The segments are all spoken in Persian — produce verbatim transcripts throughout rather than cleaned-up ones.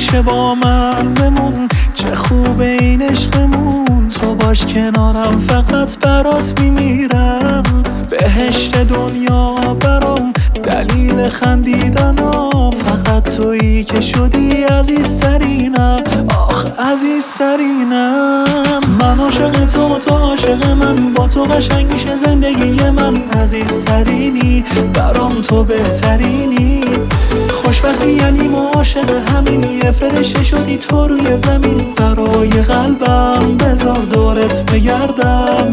همیشه با من بمون، چه خوبه این عشقمون. تو باش کنارم فقط برات میمیرم، بهشت دنیا برام دلیل خندیدنم. فقط تویی که شدی عزیزترینم، آخ عزیزترینم. من عاشق تو، تو عاشق من، با تو قشنگ میشه زندگی من. عزیزترینی برام، تو بهترینی. خوشبختی یعنی ما عاشق همین، یه فرشته شدی تو روی زمین. برای قلبم بذار دورت بگردم.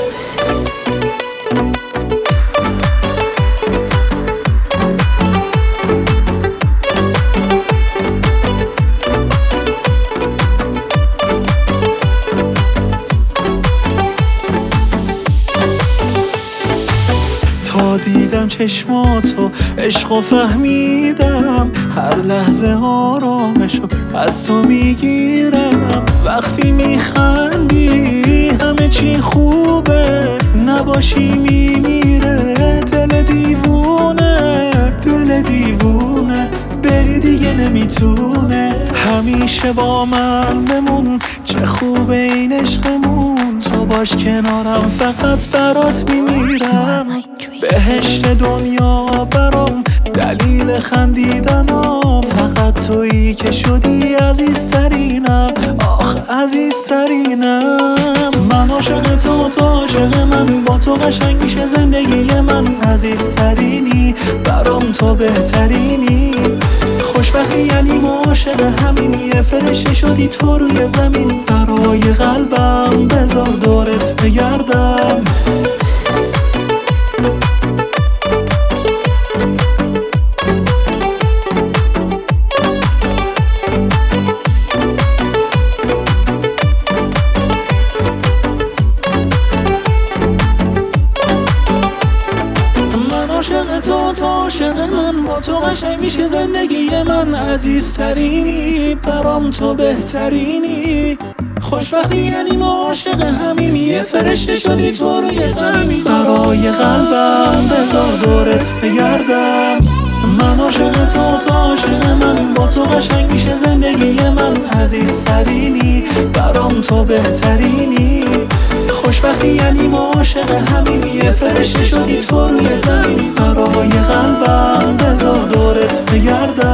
تا دیدم چشماتو عشق و فهمیدم، هر لحظه آرامشو از تو میگیرم. وقتی میخندی همه چی خوبه، نباشی میمیره دل دیوونه. دل دیوونه بری دیگه نمیتونه. همیشه با من بمون، چه خوبه این عشقمون. تو باش کنارم فقط برات میمیرم، بهشت دنیا برام دلیل خندیدنم. فقط تویی که شدی عزیزترینم، آخ عزیزترینم. من عاشق تو، تو عاشق من، با تو قشنگ میشه زندگی من. عزیزترینی برام، تو بهترینی. خوشبختی یعنی ما عاشق همین، یه فرشته شدی تو روی زمین. برای قلبم بذار دورت بگردم. عاشق تو، تو عاشق من، با تو قشنگ میشه زندگی من. عزیزترینی برام، تو بهترینی. خوشبختی یعنی ما عاشق همین، یه فرشته شدی تو روی زمین. برای قلبم بذار دورت بگردم. من عاشق تو، تو عاشق من، با تو قشنگ میشه زندگی من. عزیزترینی برام، تو بهترینی. خوشبختی یعنی ما عاشق همین، یه فرشته شدی تو روی زمین. برای قلبم بذار دورت بگردم.